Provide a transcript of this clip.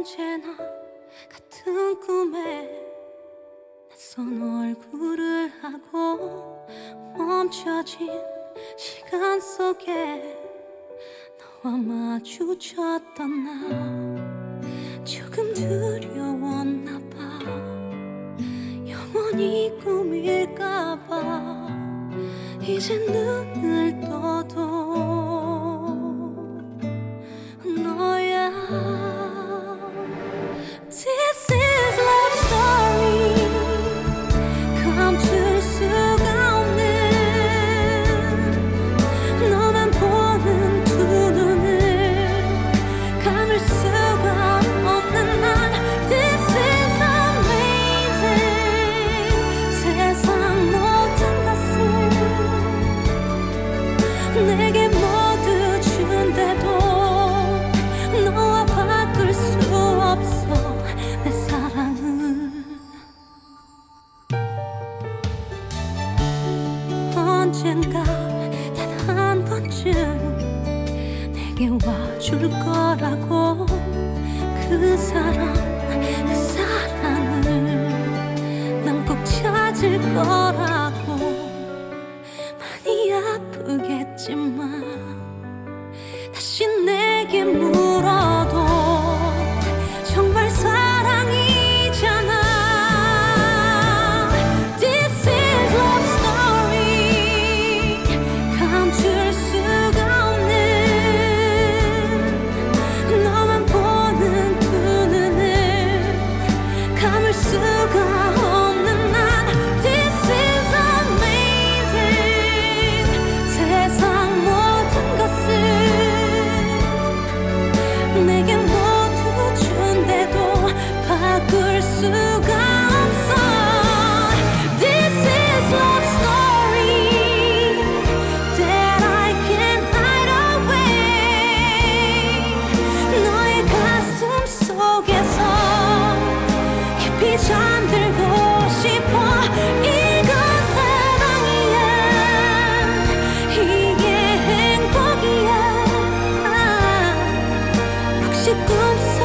언제나 같은 꿈에 낯선 얼굴을 하고 멈춰진 시간 속에 너와 마주쳤던 나 조금 두려웠나 봐. 영원히 꿈일까봐 이제 눈을 떠도 너야. This is love story. 감출 수가 없는 너만 보는 두 눈을 감을 수가 없는 난. This is amazing. 세상 모든 것을 내게 모두 준대도 너와 바꿀 수 없어 내 사랑은. 언젠가 단 한 번쯤 내게 와줄 거라고. 그 사랑을 난 꼭 찾을 거라고. 많이 아프겠지만 다시 내게 물어도 정말 사랑이잖아. This is love story. 감출 수가 없는 너만 보는 두 눈을 감을 수가 없는 난. This is amazing. 세상 모든 것을 내게 모두 준대도 바꿀 수가 없어. This is love story that I can't hide away. 너의 가슴 속에서 깊이 잠들고 싶어. 이건 사랑이야. 이게 행복이야. 혹시 꿈속